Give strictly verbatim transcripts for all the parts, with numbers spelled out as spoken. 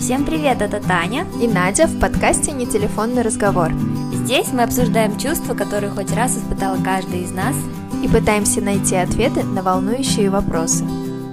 Всем привет, это Таня и Надя в подкасте «Не телефонный разговор». Здесь мы обсуждаем чувства, которые хоть раз испытала каждый из нас, и пытаемся найти ответы на волнующие вопросы.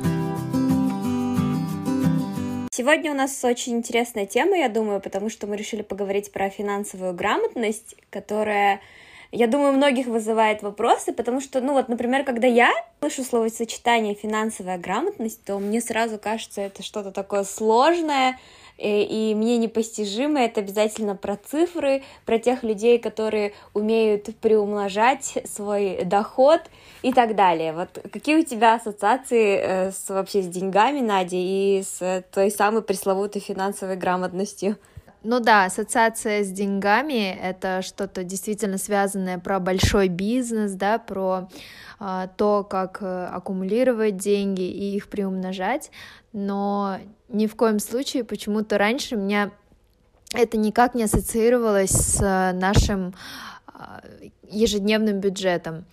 Сегодня у нас очень интересная тема, я думаю, потому что мы решили поговорить про финансовую грамотность, которая, я думаю, многих вызывает вопросы, потому что, ну вот, например, когда я слышу словосочетание «финансовая грамотность», то мне сразу кажется, это что-то такое сложное, и мне непостижимо. Это обязательно про цифры, про тех людей, которые умеют приумножать свой доход и так далее. Вот какие у тебя ассоциации с, вообще с деньгами, Надя, и с той самой пресловутой финансовой грамотностью? Ну да, ассоциация с деньгами — это что-то действительно связанное про большой бизнес, да, про а, то, как аккумулировать деньги и их приумножать, но ни в коем случае почему-то раньше у меня это никак не ассоциировалось с нашим а, ежедневным бюджетом.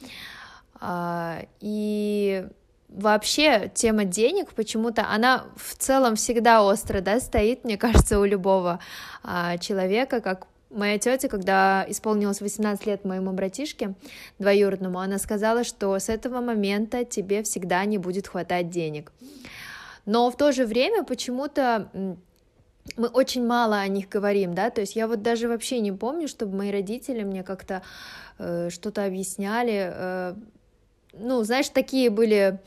А, и вообще тема денег почему-то, она в целом всегда остро, да, стоит, мне кажется, у любого а, человека, как моя тетя, когда исполнилось восемнадцать лет моему братишке двоюродному, она сказала, что с этого момента тебе всегда не будет хватать денег. Но в то же время почему-то мы очень мало о них говорим, да, то есть я вот даже вообще не помню, чтобы мои родители мне как-то э, что-то объясняли. э, Ну, знаешь, такие были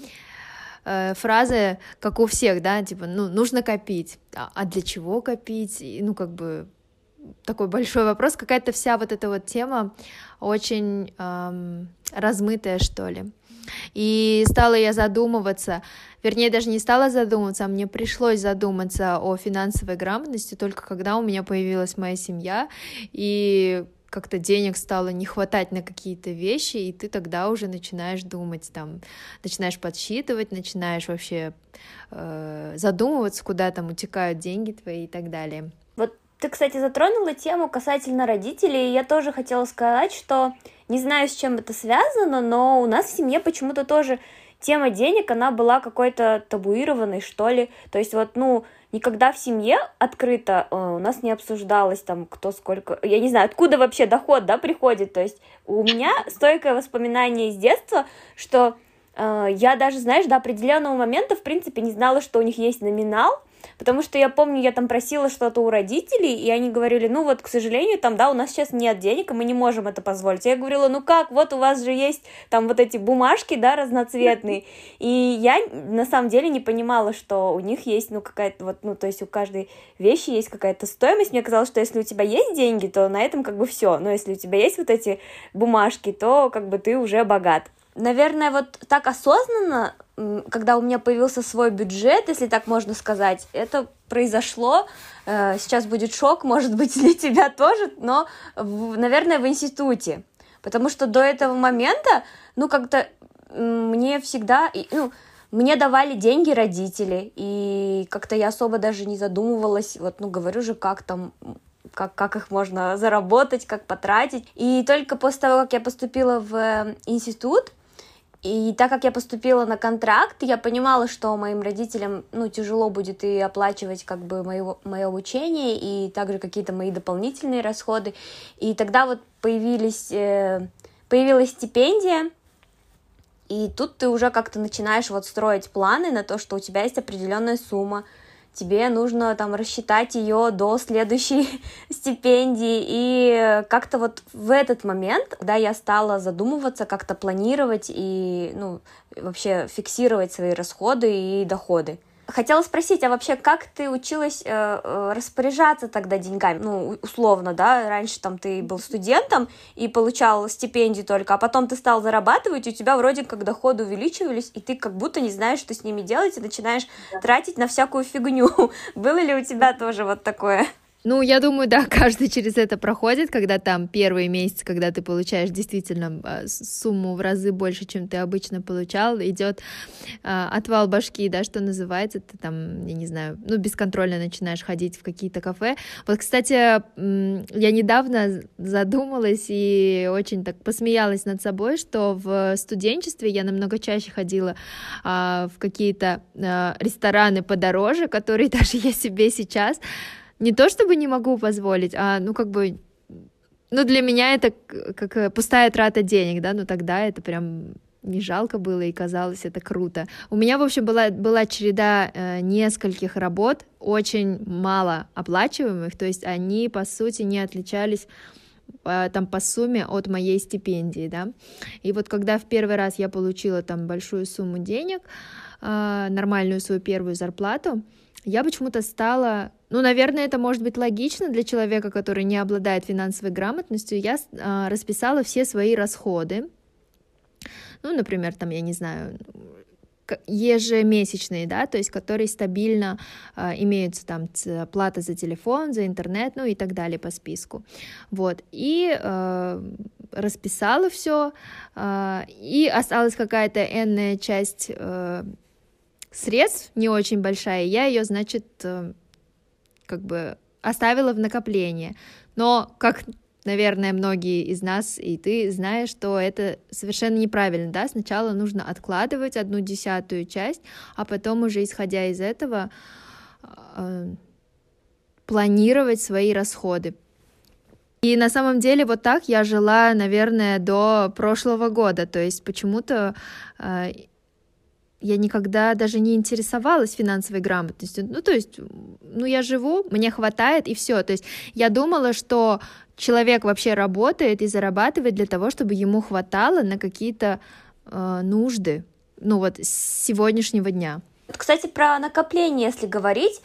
э, фразы, как у всех, да, типа, ну, нужно копить, а, а для чего копить, и, ну, как бы, такой большой вопрос, какая-то вся вот эта вот тема очень эм, размытая, что ли. И стала я задумываться, вернее, даже не стала задумываться, а мне пришлось задуматься о финансовой грамотности только когда у меня появилась моя семья, и как-то денег стало не хватать на какие-то вещи, и ты тогда уже начинаешь думать, там, начинаешь подсчитывать, начинаешь вообще э, задумываться, куда там утекают деньги твои и так далее. Вот ты, кстати, затронула тему касательно родителей, и я тоже хотела сказать, что не знаю, с чем это связано, но у нас в семье почему-то тоже тема денег, она была какой-то табуированной, что ли, то есть вот, ну, никогда в семье открыто э, у нас не обсуждалось там, кто сколько, я не знаю, откуда вообще доход, да, приходит, то есть у меня стойкое воспоминание из детства, что э, я даже, знаешь, до определенного момента, в принципе, не знала, что у них есть номинал, потому что я помню, я там просила что-то у родителей, и они говорили, ну вот, к сожалению, там, да, у нас сейчас нет денег, и мы не можем это позволить. Я говорила, ну как, вот у вас же есть там вот эти бумажки, да, разноцветные, и я на самом деле не понимала, что у них есть, ну, какая-то вот, ну, то есть у каждой вещи есть какая-то стоимость. Мне казалось, что если у тебя есть деньги, то на этом как бы все, но если у тебя есть вот эти бумажки, то как бы ты уже богат. Наверное, вот так осознанно, когда у меня появился свой бюджет, если так можно сказать, это произошло, сейчас будет шок, может быть, для тебя тоже, но, наверное, в институте, потому что до этого момента, ну, как-то мне всегда, ну, мне давали деньги родители, и как-то я особо даже не задумывалась, вот, ну, говорю же, как там... Как, как их можно заработать, как потратить. И только после того, как я поступила в институт, и так как я поступила на контракт, я понимала, что моим родителям, ну, тяжело будет и оплачивать как бы моего, мое обучение, и также какие-то мои дополнительные расходы. И тогда вот появились, э, появилась стипендия, и тут ты уже как-то начинаешь вот строить планы на то, что у тебя есть определенная сумма, тебе нужно там рассчитать ее до следующей стипендии, и как-то вот в этот момент, когда я стала задумываться, как-то планировать и, ну, вообще фиксировать свои расходы и доходы. Хотела спросить, а вообще как ты училась э, распоряжаться тогда деньгами? Ну, условно, да, раньше там ты был студентом и получал стипендию только, а потом ты стал зарабатывать, и у тебя вроде как доходы увеличивались, и ты как будто не знаешь, что с ними делать, и начинаешь да. тратить на всякую фигню. Было ли у тебя тоже вот такое? Ну, я думаю, да, каждый через это проходит, когда там первые месяцы, когда ты получаешь действительно сумму в разы больше, чем ты обычно получал, идет а, отвал башки, да, что называется, ты там, я не знаю, ну, бесконтрольно начинаешь ходить в какие-то кафе. Вот, кстати, я недавно задумалась и очень так посмеялась над собой, что в студенчестве я намного чаще ходила а, в какие-то а, рестораны подороже, которые даже я себе сейчас не то чтобы не могу позволить, а, ну, как бы, ну, для меня это как пустая трата денег, да, ну, тогда это прям не жалко было и казалось это круто. У меня, в общем, была, была череда э, нескольких работ, очень мало оплачиваемых, то есть они, по сути, не отличались э, там по сумме от моей стипендии, да, и вот когда в первый раз я получила там большую сумму денег, э, нормальную свою первую зарплату, я почему-то стала, ну, наверное, это может быть логично для человека, который не обладает финансовой грамотностью, я а, расписала все свои расходы, ну, например, там, я не знаю, ежемесячные, да, то есть которые стабильно а, имеются там плата за телефон, за интернет, ну и так далее по списку, вот, и а, расписала все, а, и осталась какая-то энная часть а, средств, не очень большая, я ее, значит, как бы оставила в накопление. Но, как, наверное, многие из нас, и ты знаешь, что это совершенно неправильно, да, сначала нужно откладывать одну десятую часть, а потом уже, исходя из этого, планировать свои расходы. И на самом деле вот так я жила, наверное, до прошлого года, то есть почему-то я никогда даже не интересовалась финансовой грамотностью. Ну, то есть, ну, я живу, мне хватает, и все. То есть я думала, что человек вообще работает и зарабатывает для того, чтобы ему хватало на какие-то э, нужды, ну, вот с сегодняня дня. Кстати, про накопление, если говорить,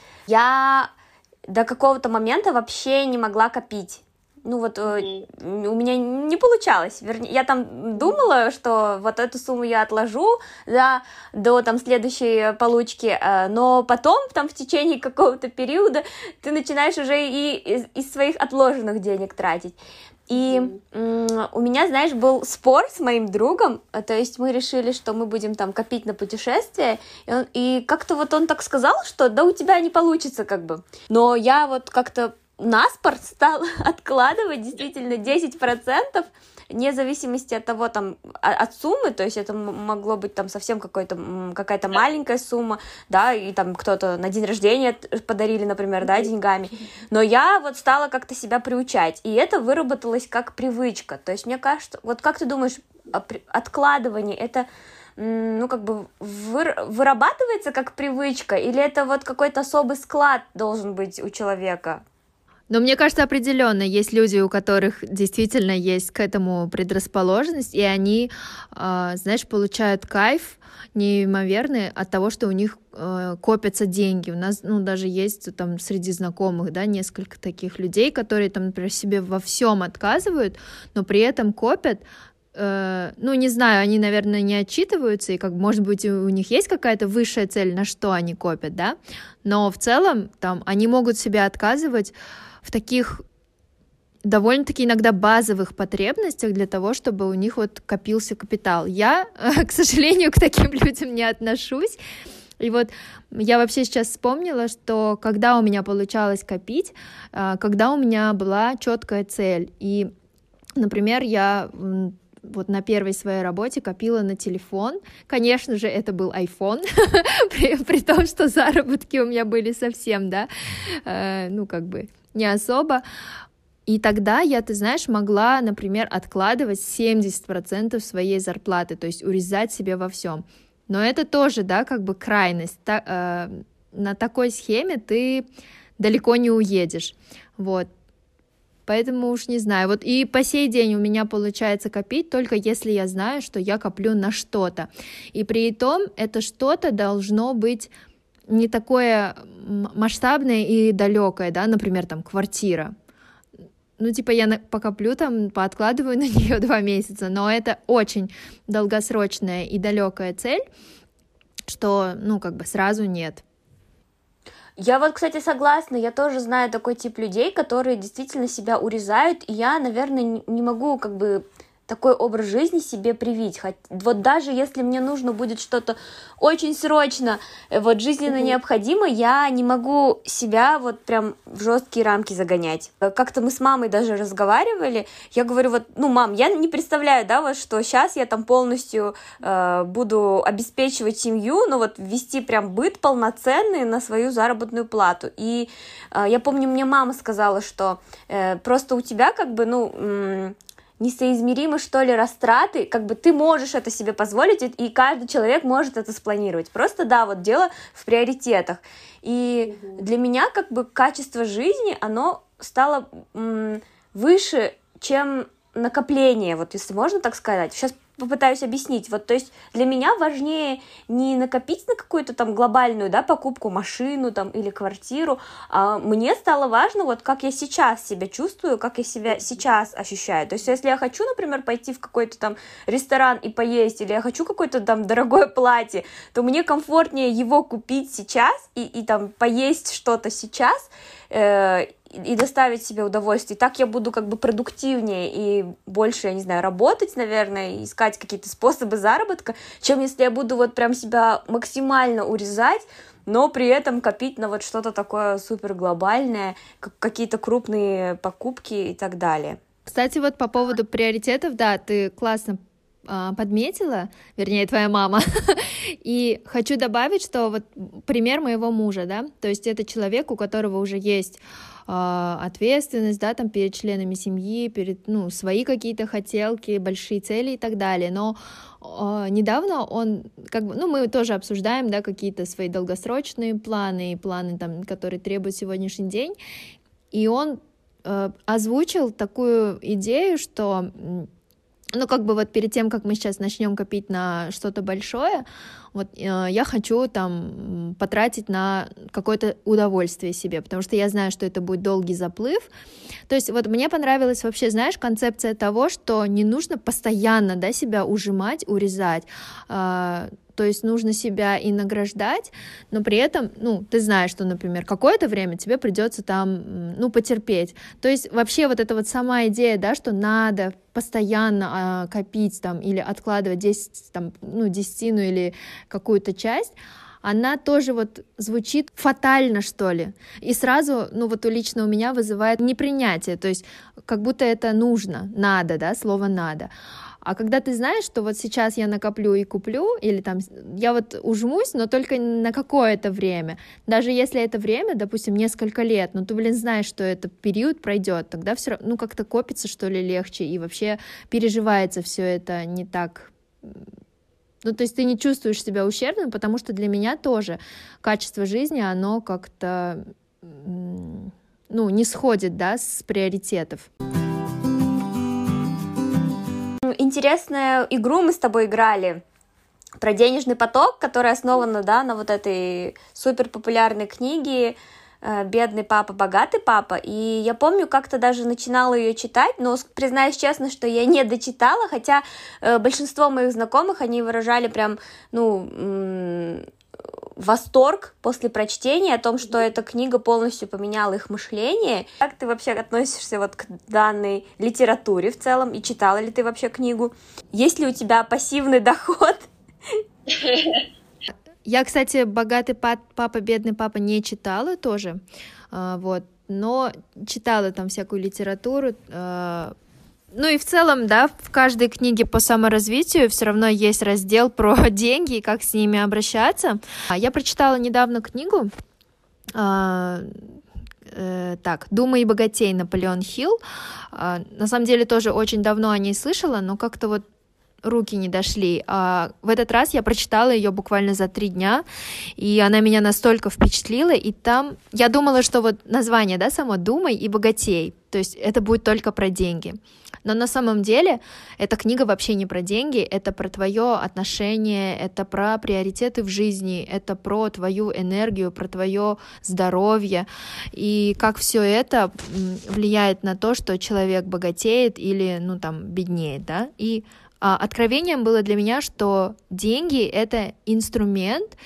я до какого-то момента вообще не могла копить. Ну вот mm-hmm. у меня не получалось. Вернее, я там думала, что вот эту сумму я отложу, да, до там следующей получки, но потом там в течение какого-то периода ты начинаешь уже и из, из своих отложенных денег тратить. И mm. у меня, знаешь, был спор с моим другом, то есть мы решили, что мы будем там копить на путешествие, и, он, и как-то вот он так сказал, что да у тебя не получится как бы. Но я вот как-то наспор стал откладывать действительно десять процентов, вне зависимости от того, там, от суммы, то есть это могло быть там совсем какой-то, какая-то маленькая сумма, да, и там кто-то на день рождения подарили, например, да, деньгами, но я вот стала как-то себя приучать, и это выработалось как привычка, то есть мне кажется, вот как ты думаешь, откладывание, это ну, как бы вы, вырабатывается как привычка, или это вот какой-то особый склад должен быть у человека? Но мне кажется, определенно есть люди, у которых действительно есть к этому предрасположенность, и они, э, знаешь, получают кайф неимоверный от того, что у них э, копятся деньги. У нас, ну, даже есть там среди знакомых, да, несколько таких людей, которые там, например, себе во всем отказывают, но при этом копят. Э, ну, не знаю, они, наверное, не отчитываются, и, как, может быть, у них есть какая-то высшая цель, на что они копят, да, но в целом там они могут себе отказывать в таких довольно-таки иногда базовых потребностях для того, чтобы у них вот копился капитал. Я, к сожалению, к таким людям не отношусь. И вот я вообще сейчас вспомнила, что когда у меня получалось копить, когда у меня была четкая цель. И, например, я вот на первой своей работе копила на телефон. Конечно же, это был iPhone, при, при том, что заработки у меня были совсем, да, э, ну, как бы не особо. И тогда я, ты знаешь, могла, например, откладывать семьдесят процентов своей зарплаты, то есть урезать себе во всем. Но это тоже, да, как бы крайность. Та, э, на такой схеме ты далеко не уедешь, вот. Поэтому уж не знаю. Вот и по сей день у меня получается копить, только если я знаю, что я коплю на что-то. И при этом это что-то должно быть не такое масштабное и далекое, да, например, там квартира. Ну, типа, я покоплю там, пооткладываю на нее два месяца, но это очень долгосрочная и далекая цель, что, ну, как бы сразу нет. Я вот, кстати, согласна, я тоже знаю такой тип людей, которые действительно себя урезают, и я, наверное, не не могу как бы такой образ жизни себе привить. Хоть, вот даже если мне нужно будет что-то очень срочно, э, вот жизненно Мгм. необходимо, я не могу себя вот прям в жесткие рамки загонять. Э, Как-то мы с мамой даже разговаривали, я говорю, вот, ну, мам, я не представляю, да, вот, что сейчас я там полностью э, буду обеспечивать семью, но вот вести прям быт полноценный на свою заработную плату. И э, я помню, мне мама сказала, что э, просто у тебя как бы, ну, м, несоизмеримы, что ли, растраты, как бы ты можешь это себе позволить, и и каждый человек может это спланировать. Просто, да, вот дело в приоритетах. И Мгм. для меня как бы качество жизни, оно стало м, выше, чем накопление, вот если можно так сказать. Сейчас попытаюсь объяснить. Вот, то есть для меня важнее не накопить на какую-то там глобальную, да, покупку, машину там или квартиру, а мне стало важно, вот как я сейчас себя чувствую, как я себя сейчас ощущаю. То есть если я хочу, например, пойти в какой-то там ресторан и поесть, или я хочу какое-то там дорогое платье, то мне комфортнее его купить сейчас и, и там поесть что-то сейчас, э, и и доставить себе удовольствие. Так я буду как бы продуктивнее и больше, я не знаю, работать, наверное, искать какие-то способы заработка, чем если я буду вот прям себя максимально урезать, но при этом копить на вот что-то такое супер глобальное, как какие-то крупные покупки и так далее. Кстати, вот по поводу приоритетов, да, ты классно а, подметила, вернее, твоя мама. И хочу добавить, что вот пример моего мужа, да, то есть это человек, у которого уже есть а, ответственность, да, там перед членами семьи, перед, ну, свои какие-то хотелки, большие цели и так далее, но а, недавно он, как бы, ну, мы тоже обсуждаем, да, какие-то свои долгосрочные планы и планы, там, которые требуют сегодняшний день, и он э, озвучил такую идею, что м, ну, как бы вот перед тем, как мы сейчас начнем копить на что-то большое, вот э, я хочу там м, потратить на какое-то удовольствие себе, потому что я знаю, что это будет долгий заплыв. То есть вот мне понравилась вообще, знаешь, концепция того, что не нужно постоянно, да, себя ужимать, урезать, а, то есть нужно себя и награждать, но при этом, ну, ты знаешь, что, например, какое-то время тебе придется там, м, ну, потерпеть. То есть вообще вот эта вот сама идея, да, что надо постоянно а, копить там или откладывать десять, там, ну, десятину или какую-то часть, она тоже вот звучит фатально, что ли, и сразу, ну вот у лично у меня вызывает непринятие, то есть как будто это нужно, надо, да, слово надо. А когда ты знаешь, что вот сейчас я накоплю и куплю, или там я вот ужмусь, но только на какое-то время, даже если это время, допустим, несколько лет, но ты, блин, знаешь, что этот период пройдет, тогда все равно, ну, как-то копится, что ли, легче, и вообще переживается все это не так. Ну, то есть ты не чувствуешь себя ущербным, потому что для меня тоже качество жизни, оно как-то, м, ну, не сходит, да, с приоритетов. Интересную игру мы с тобой играли про денежный поток, которая основана, да, на вот этой супер популярной книге э, «Бедный папа, богатый папа». И я помню, как-то даже начинала ее читать, но с- признаюсь честно, что я не дочитала, хотя э, большинство моих знакомых, они выражали прям, ну, м, восторг после прочтения о том, что эта книга полностью поменяла их мышление. Как ты вообще относишься вот к данной литературе в целом? И читала ли ты вообще книгу? Есть ли у тебя пассивный доход? Я, кстати, «Богатый па- папа, бедный папа» не читала тоже, а, вот, но читала там всякую литературу. а, Ну и в целом, да, в каждой книге по саморазвитию все равно есть раздел про деньги и как с ними обращаться. А Я прочитала недавно книгу, а, э, так, «Думай и богатей» Наполеон Хилл. А, На самом деле тоже очень давно о ней слышала, но как-то вот руки не дошли. А в этот раз я прочитала ее буквально за три дня, и она меня настолько впечатлила, и там я думала, что вот название, да, само «Думай и богатей», то есть это будет только про деньги. Но на самом деле эта книга вообще не про деньги, это про твое отношение, это про приоритеты в жизни, это про твою энергию, про твое здоровье, и как все это м, влияет на то, что человек богатеет или, ну, там, беднеет, да, и а, откровением было для меня, что деньги — это инструмент,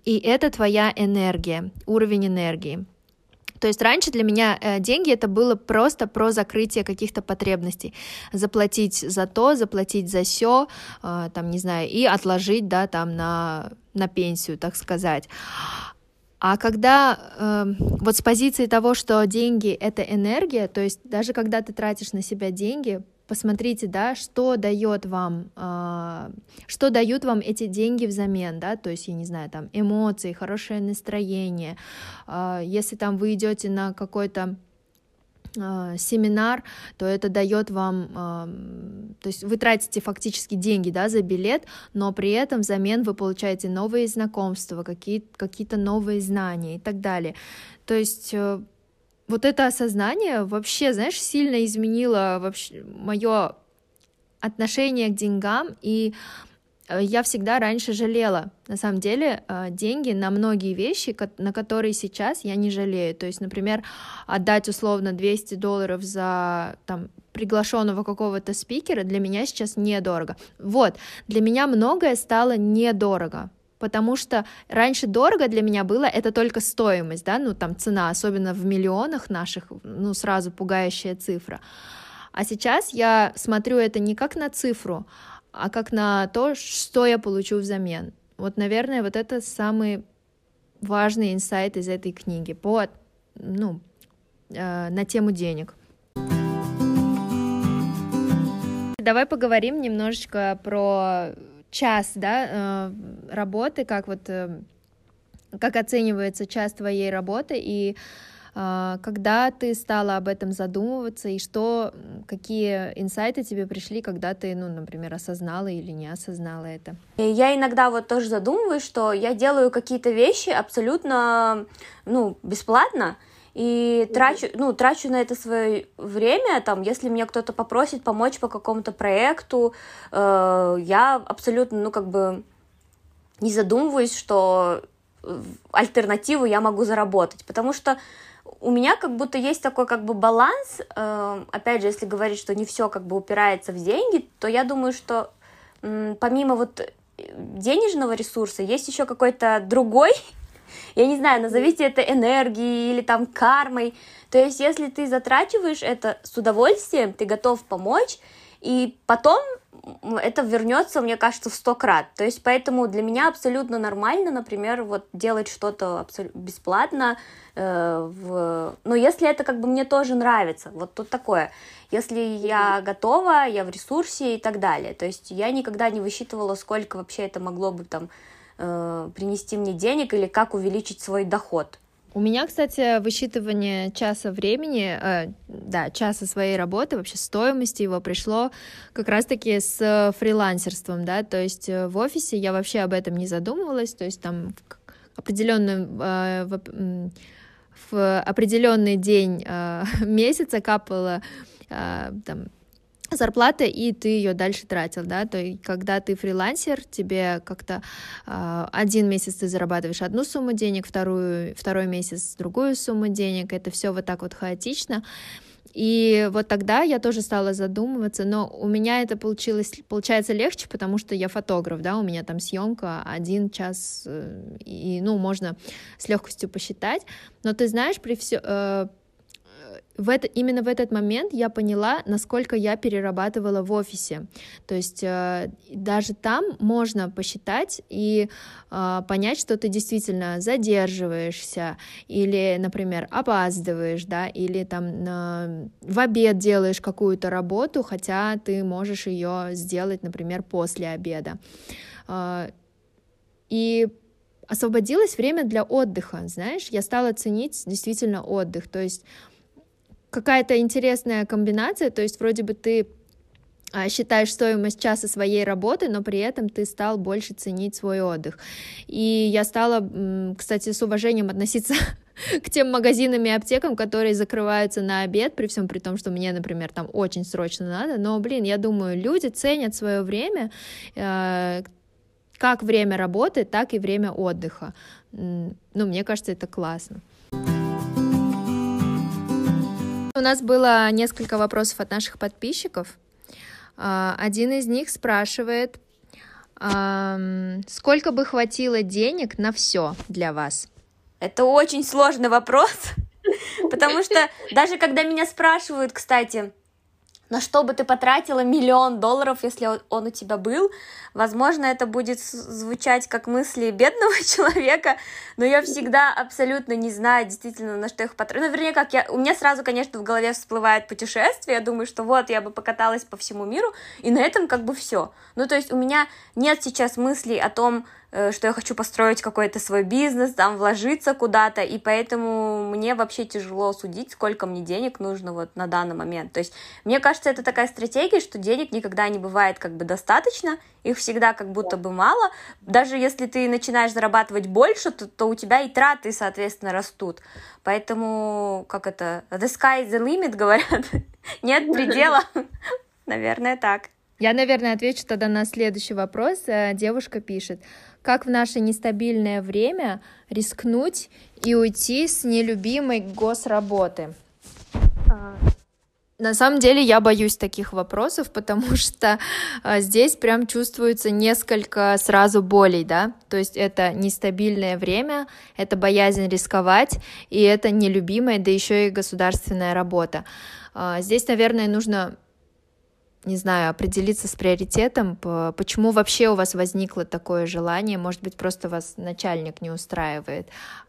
и это твоя энергия, уровень энергии. То есть раньше для меня э, деньги это было просто про закрытие каких-то потребностей, заплатить за то, заплатить за сё, э, там, не знаю, и отложить, да, там, на, на пенсию, так сказать. А когда э, вот с позиции того, что деньги — это энергия, то есть даже когда ты тратишь на себя деньги, посмотрите, да, что дает вам, э, что дают вам эти деньги взамен, да, то есть, я не знаю, там, эмоции, хорошее настроение, э, если там вы идете на какой-то э, семинар, то это дает вам, э, то есть вы тратите фактически деньги, да, за билет, но при этом взамен вы получаете новые знакомства, какие, какие-то новые знания и так далее. То есть э, вот это осознание вообще, знаешь, сильно изменило вообще мое отношение к деньгам, и я всегда раньше жалела, на самом деле, деньги на многие вещи, на которые сейчас я не жалею. То есть, например, отдать условно двести долларов за там, приглашенного какого-то спикера для меня сейчас недорого. Вот, для меня многое стало недорого. Потому что раньше дорого для меня было это только стоимость, да, ну там цена, особенно в миллионах наших, ну сразу пугающая цифра. А сейчас я смотрю это не как на цифру, а как на то, что я получу взамен. Вот, наверное, вот это самый важный инсайт из этой книги по, ну, э, на тему денег. Давай поговорим немножечко про час, да, работы, как вот, как оценивается час твоей работы, и когда ты стала об этом задумываться, и что, какие инсайты тебе пришли, когда ты, ну, например, осознала или не осознала это? Я иногда вот тоже задумываюсь, что я делаю какие-то вещи абсолютно, ну, бесплатно, и трачу, ну, трачу на это свое время, там, если меня кто-то попросит помочь по какому-то проекту, э, я абсолютно, ну, как бы не задумываюсь, что альтернативу я могу заработать, потому что у меня как будто есть такой как бы баланс, э, опять же, если говорить, что не все как бы упирается в деньги, то я думаю, что э, помимо вот денежного ресурса есть еще какой-то другой, я не знаю, назовите это энергией или там кармой. То есть, если ты затрачиваешь это с удовольствием, ты готов помочь, и потом это вернется, мне кажется, в сто крат. То есть, поэтому для меня абсолютно нормально, например, вот делать что-то абсолютно бесплатно. Э, в... Но если это как бы мне тоже нравится, вот тут такое. Если я готова, я в ресурсе и так далее. То есть, я никогда не высчитывала, сколько вообще это могло бы там принести мне денег или как увеличить свой доход. У меня, кстати, высчитывание часа времени, э, да, часа своей работы, вообще стоимости его пришло как раз-таки с фрилансерством, да, то есть в офисе я вообще об этом не задумывалась, то есть там в определенный, э, в, в определенный день э, месяца капала э, там зарплата, и ты ее дальше тратил, да, то есть когда ты фрилансер, тебе как-то э, один месяц ты зарабатываешь одну сумму денег, вторую, второй месяц другую сумму денег, это все вот так вот хаотично, и вот тогда я тоже стала задумываться, но у меня это получилось, получается легче, потому что я фотограф, да, у меня там съемка один час, и, ну, можно с легкостью посчитать, но ты знаешь, при все... Э, В это, именно в этот момент я поняла, насколько я перерабатывала в офисе. То есть э, даже там можно посчитать и э, понять, что ты действительно задерживаешься или, например, опаздываешь, да, или там э, в обед делаешь какую-то работу, хотя ты можешь ее сделать, например, после обеда. Э, и освободилось время для отдыха, знаешь, я стала ценить действительно отдых, то есть какая-то интересная комбинация, то есть вроде бы ты а, считаешь стоимость часа своей работы, но при этом ты стал больше ценить свой отдых. И я стала, кстати, с уважением относиться к тем магазинам и аптекам, которые закрываются на обед, при всем при том, что мне, например, там очень срочно надо, но, блин, я думаю, люди ценят свое время, э, как время работы, так и время отдыха. Ну, мне кажется, это классно. У нас было несколько вопросов от наших подписчиков. Один из них спрашивает, Ам, сколько бы хватило денег на все для вас? Это очень сложный вопрос, потому что даже когда меня спрашивают, кстати, на что бы ты потратила миллион долларов, если он у тебя был, возможно, это будет звучать как мысли бедного человека, но я всегда абсолютно не знаю действительно, на что их потратила. Ну, вернее, как я, у меня сразу, конечно, в голове всплывает путешествие, я думаю, что вот, я бы покаталась по всему миру, и на этом как бы все. Ну, то есть у меня нет сейчас мыслей о том, что я хочу построить какой-то свой бизнес, там, вложиться куда-то, и поэтому мне вообще тяжело судить, сколько мне денег нужно вот на данный момент. То есть, мне кажется, это такая стратегия, что денег никогда не бывает как бы достаточно, их всегда как будто бы мало. Даже если ты начинаешь зарабатывать больше, то, то у тебя и траты, соответственно, растут. Поэтому, как это, the sky is the limit, говорят, нет предела. Наверное, так. Я, наверное, отвечу тогда на следующий вопрос. Девушка пишет: как в наше нестабильное время рискнуть и уйти с нелюбимой госработы? На самом деле я боюсь таких вопросов, потому что здесь прям чувствуется несколько сразу болей, да, то есть это нестабильное время, это боязнь рисковать, и это нелюбимая, да еще и государственная работа. Здесь, наверное, нужно, не знаю, определиться с приоритетом, почему вообще у вас возникло такое желание, может быть, просто вас начальник не устраивает.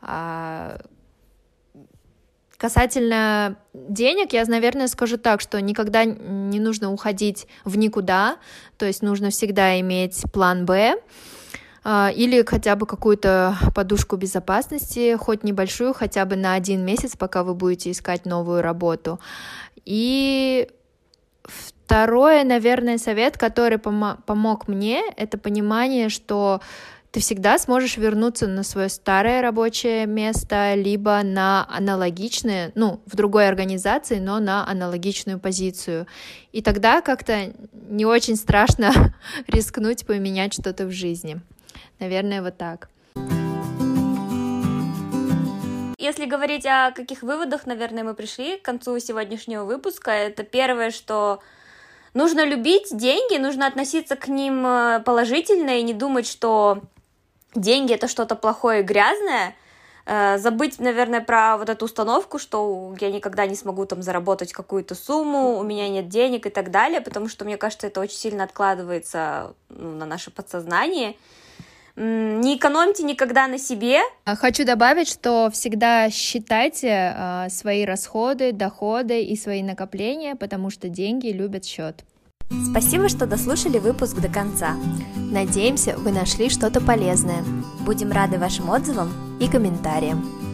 Касательно денег, я, наверное, скажу так, что никогда не нужно уходить в никуда, то есть нужно всегда иметь план Б или хотя бы какую-то подушку безопасности, хоть небольшую, хотя бы на один месяц, пока вы будете искать новую работу. И второе, наверное, совет, который пом- помог мне, это понимание, что ты всегда сможешь вернуться на свое старое рабочее место, либо на аналогичное, ну, в другой организации, но на аналогичную позицию. И тогда как-то не очень страшно рискнуть поменять что-то в жизни. Наверное, вот так. Если говорить о каких выводах, наверное, мы пришли к концу сегодняшнего выпуска, это первое, что нужно любить деньги, нужно относиться к ним положительно и не думать, что деньги — это что-то плохое и грязное, забыть, наверное, про вот эту установку, что я никогда не смогу там заработать какую-то сумму, у меня нет денег и так далее, потому что, мне кажется, это очень сильно откладывается, ну, на наше подсознание. Не экономьте никогда на себе. Хочу добавить, что всегда считайте э, свои расходы, доходы и свои накопления, потому что деньги любят счет. Спасибо, что дослушали выпуск до конца. Надеемся, вы нашли что-то полезное. Будем рады вашим отзывам и комментариям.